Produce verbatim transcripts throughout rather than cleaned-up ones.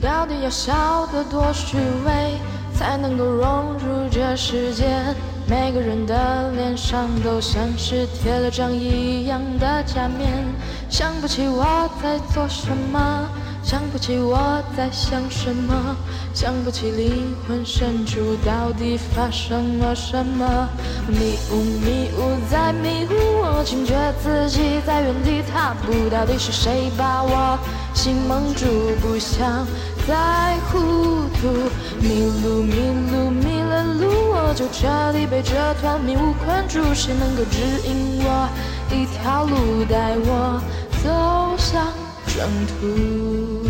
到底要笑得多虚伪，才能够融入这世界？每个人的脸上都像是贴了张一样的假面，想不起我在做什么，想不起我在想什么，想不起灵魂深处到底发生了什么。迷雾迷雾在迷雾，我惊觉自己在原地踏步，到底是谁把我心蒙住，不想再糊涂。迷路迷路迷了路，我就彻底被这团迷雾困住，谁能够指引我一条路，带我走向征途？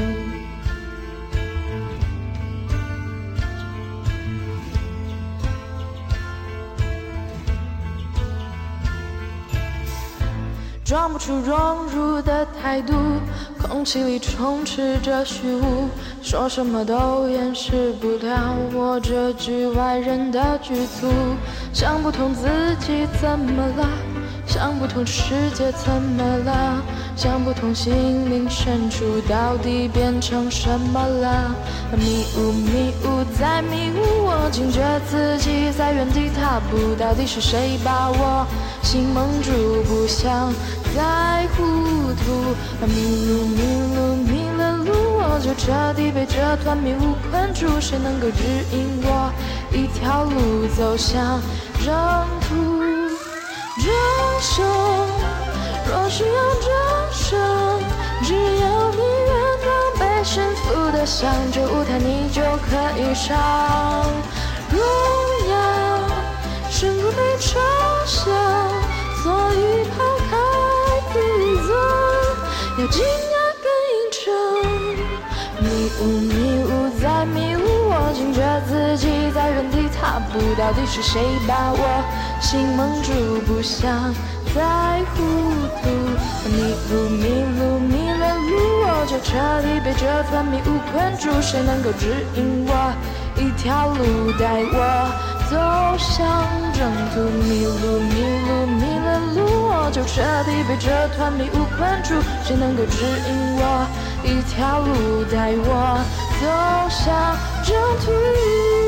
装不出融入的态度，空气里充斥着虚无，说什么都掩饰不了我这局外人的局促。想不通自己怎么了，想不通世界怎么了，想不通心灵深处到底变成什么了。迷雾迷雾在迷雾，我惊觉自己在原地踏步，到底是谁把我心蒙住，不想再糊涂。迷路迷路迷了路，我就彻底被这团迷雾困住，谁能够指引我一条路走向征途？人生若需要掌声，只要你愿当被驯服的象，这舞台你就可以上。荣耀胜过被嘲笑，所以抛开自尊，要惊讶更硬诚。迷雾迷雾在迷雾，我惊觉自己在原地踏步，到底是谁把我心蒙住，不想再糊涂。迷路迷路迷了路，我就彻底被这团迷雾困住，谁能够指引我一条路，带我走向征途？迷路迷路迷了路，我就彻底被这团迷雾困住，谁能够指引我一条路，带我走向征途？